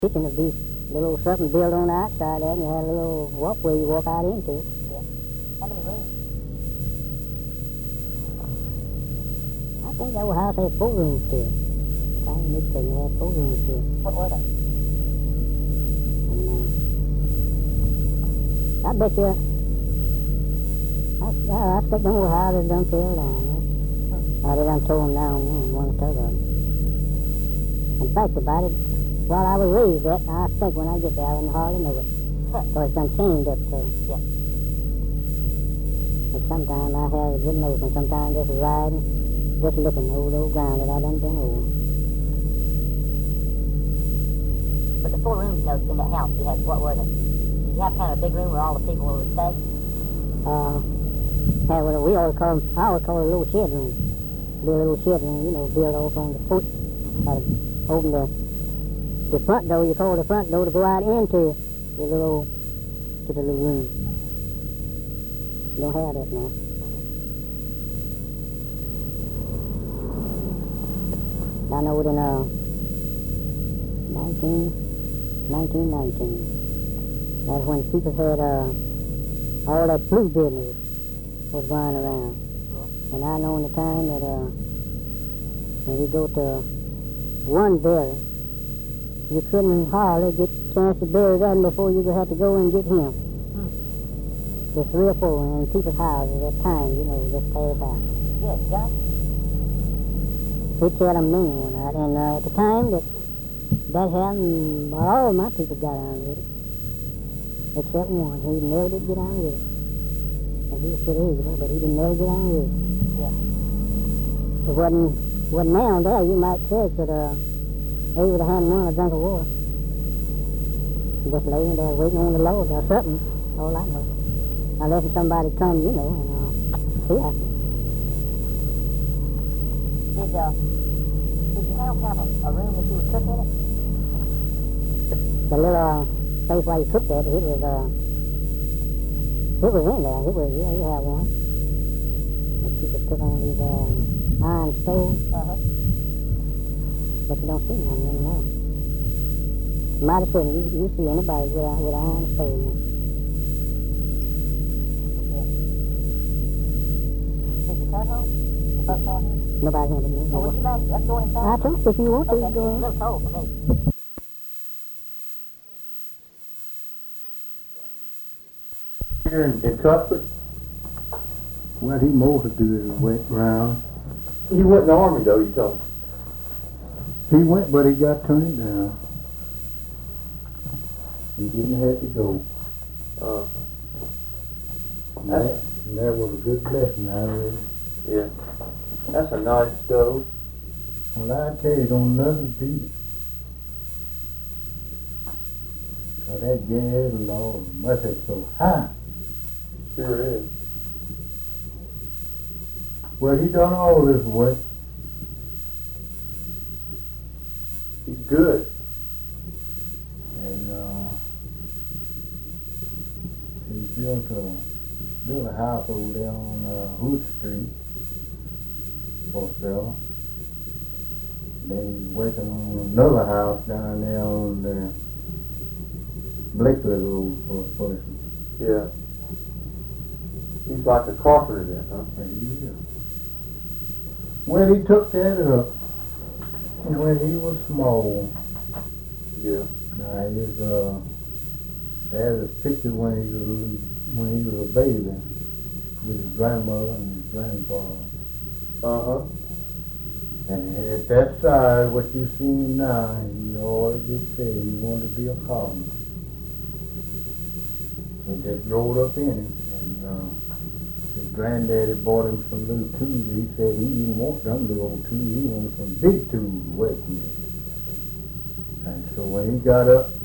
kitchen would be little something built on the outside there, and you had a little walkway you walk out into. Yeah. How many rooms? I think that old house had 4 rooms to it. Tiny mid-thing, it had 4 rooms to it. What were they? And I bet you, I expect them old houses done fell down, yeah. Or they done tore them down, one or t'other of them. In fact, about it, while I was raised that, I think when I get there, I wouldn't hardly know it. So it's done changed up so. Yeah. And sometimes I have a good notion, sometimes just riding, just looking over the old ground that I done been over. But the 4 rooms, you know, in that house you had, what were they? Did you have kind of a big room where all the people would stay? Had what we always call them, I always call it a little shed room. Be a little shed room, you know, built off on the porch. Open the front door, you call the front door to go out into the little room. You don't have that now. I know in 1919, that's when people had all that flu business was going around. Yeah. And I know in the time that when we go to one bury, you couldn't hardly get a chance to bury that before you would have to go and get him. There's 3 or 4 in people's houses at times, you know, just pass out. Good, John. He'd tell them men one night, and at the time that happened, all my people got on with it, except one. He never did get on with it. And he was pretty ignorant, but he didn't never get on with it. Yeah. It wasn't now there, you might say, but they would have had one a drink of water. Just laying there waiting on the Lord or something, all I know. Unless somebody come, you know, and see us. Did your house have a room that you would cook in it? The little place where you cooked at, it was in there. Yeah, you have one. But you could put on these iron stoves. But you don't see none anymore. Mighty certain you see anybody with an iron stove now. Yeah. Did you cut home? You folks all here? Nobody here but me. Well, would you mind us going inside? I told you, if you want to, Okay, you go it's a in. little cold for me. Here in Cuthbert? What he mostly do is went round. He went in the Army, though, you told me. He went, but he got turned down. He didn't have to go. And that was a good blessing out of it. Yeah. That's a nice stove. Well, I tell you, don't nothing beat it. So that gas, Lord, must have so high. Sure is. Well, he done all this work. He's good. And he built a house over there on Hood Street for sale. Then he's working on another house down there on the Blakely Road for a person. Yeah. He's like a carpenter then, huh? Yeah. Well, he took that up when he was small. Yeah. Now there's a picture when he was a baby with his grandmother and his grandfather. Uh-huh. And at that size, what you see now, he always did say he wanted to be a carpenter. He just growed up in it, and his granddaddy bought him some little tools. He said he didn't want them little old tools, he wanted some big tools to work with. And so when he got up